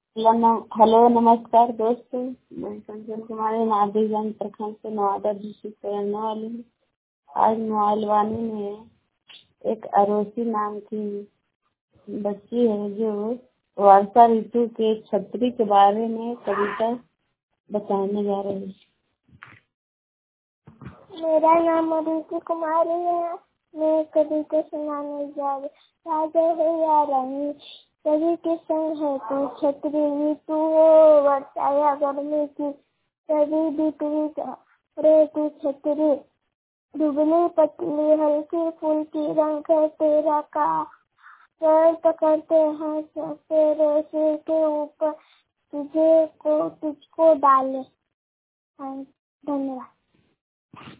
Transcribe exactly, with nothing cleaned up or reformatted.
Hello नम- hello, नमस्कार दोस्तों। मैं कंचन कुमारी नादिगंज प्रखंड से नवादा डिस्ट्रिक्ट से रहने वाली हूँ। आज मोबाइल वाणी में एक अरोसी नाम की बच्ची है जो वर्षा ऋतु के छतरी के बारे में कविता बताने जा रही है। मेरा नाम अदिति कुमारी है। मैं कविता सुनाने जा रही। राजा है या रानी सभी के संग है तू, छतरी ऋतु हो वर्षा या गर्मी की सभी विपरीत रे तू छतरी। दुबली पतली हल्की फुल्की रंग है तेरा का पैर पकड़ते हैं तेरे सिर के ऊपर तुझे को तुझको डाले। हाँ, धन्यवाद।